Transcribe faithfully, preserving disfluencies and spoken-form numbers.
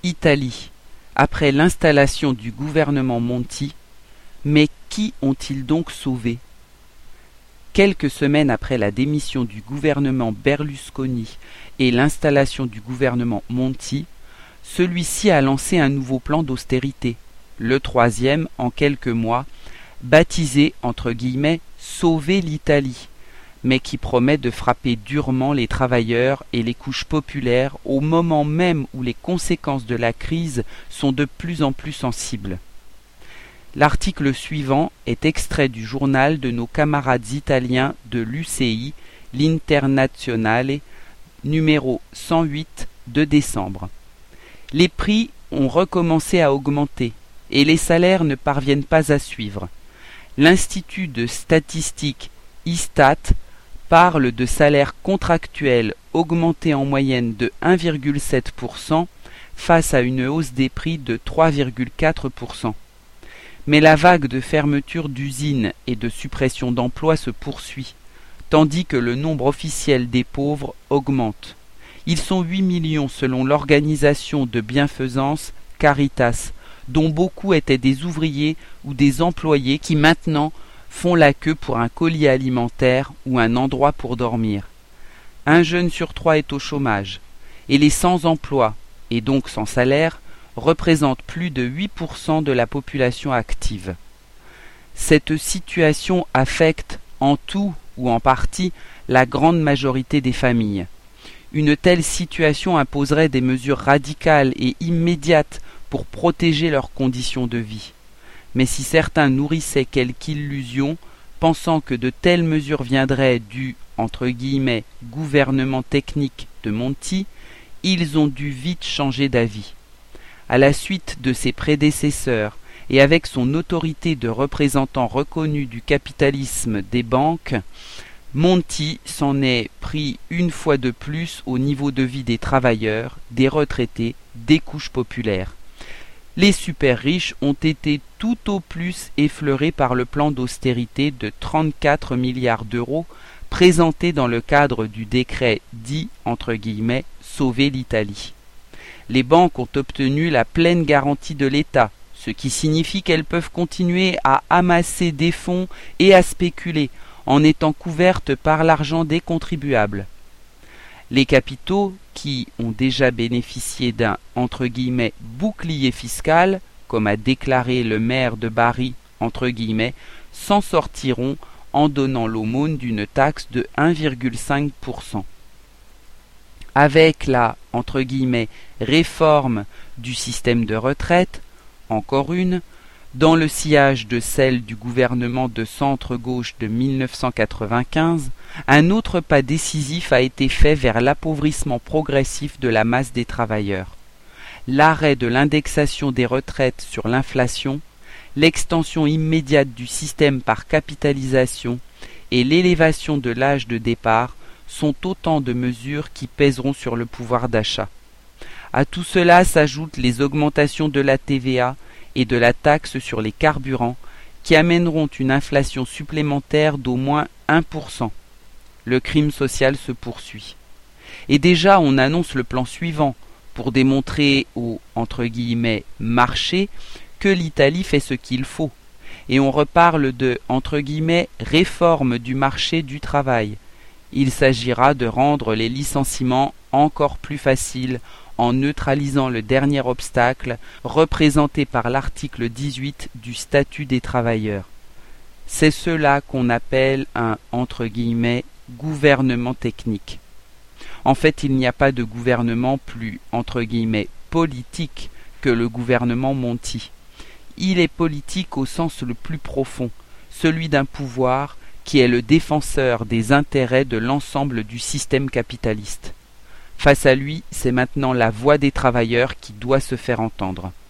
Italie, après l'installation du gouvernement Monti, mais qui ont-ils donc sauvé? Quelques semaines après la démission du gouvernement Berlusconi et l'installation du gouvernement Monti, celui-ci a lancé un nouveau plan d'austérité, le troisième en quelques mois, baptisé entre guillemets « Sauver l'Italie », mais qui promet de frapper durement les travailleurs et les couches populaires au moment même où les conséquences de la crise sont de plus en plus sensibles. L'article suivant est extrait du journal de nos camarades italiens de l'U C I, l'Internazionale, numéro cent huit de décembre. Les prix ont recommencé à augmenter et les salaires ne parviennent pas à suivre. L'Institut de statistique Istat parle de salaires contractuels augmentés en moyenne de un virgule sept pour cent face à une hausse des prix de trois virgule quatre pour cent. Mais la vague de fermeture d'usines et de suppression d'emplois se poursuit, tandis que le nombre officiel des pauvres augmente. Ils sont huit millions selon l'organisation de bienfaisance Caritas, dont beaucoup étaient des ouvriers ou des employés qui maintenant font la queue pour un colis alimentaire ou un endroit pour dormir. Un jeune sur trois est au chômage, et les sans-emploi, et donc sans salaire, représentent plus de huit pour cent de la population active. Cette situation affecte, en tout ou en partie, la grande majorité des familles. Une telle situation imposerait des mesures radicales et immédiates pour protéger leurs conditions de vie. Mais si certains nourrissaient quelque illusion, pensant que de telles mesures viendraient du entre guillemets gouvernement technique de Monti, ils ont dû vite changer d'avis. À la suite de ses prédécesseurs et avec son autorité de représentant reconnu du capitalisme des banques, Monti s'en est pris une fois de plus au niveau de vie des travailleurs, des retraités, des couches populaires. Les super riches ont été tout au plus effleurés par le plan d'austérité de trente-quatre milliards d'euros présenté dans le cadre du décret dit entre guillemets « Sauver l'Italie ». Les banques ont obtenu la pleine garantie de l'État, ce qui signifie qu'elles peuvent continuer à amasser des fonds et à spéculer en étant couvertes par l'argent des contribuables. Les capitaux, qui ont déjà bénéficié d'un entre guillemets bouclier fiscal, comme a déclaré le maire de Bari entre guillemets, s'en sortiront en donnant l'aumône d'une taxe de un virgule cinq pour cent. Avec la entre guillemets réforme du système de retraite, encore une, dans le sillage de celle du gouvernement de centre-gauche de mille neuf cent quatre-vingt-quinze, un autre pas décisif a été fait vers l'appauvrissement progressif de la masse des travailleurs. L'arrêt de l'indexation des retraites sur l'inflation, l'extension immédiate du système par capitalisation et l'élévation de l'âge de départ sont autant de mesures qui pèseront sur le pouvoir d'achat. À tout cela s'ajoutent les augmentations de la T V A et de la taxe sur les carburants qui amèneront une inflation supplémentaire d'au moins un pour cent. Le crime social se poursuit. Et déjà on annonce le plan suivant pour démontrer au entre guillemets marché que l'Italie fait ce qu'il faut. Et on reparle de entre guillemets réforme du marché du travail. Il s'agira de rendre les licenciements encore plus faciles en neutralisant le dernier obstacle représenté par l'article dix-huit du statut des travailleurs. C'est cela qu'on appelle un entre guillemets gouvernement technique. En fait, il n'y a pas de gouvernement plus entre guillemets politique que le gouvernement Monti. Il est politique au sens le plus profond, celui d'un pouvoir qui est le défenseur des intérêts de l'ensemble du système capitaliste. Face à lui, c'est maintenant la voix des travailleurs qui doit se faire entendre.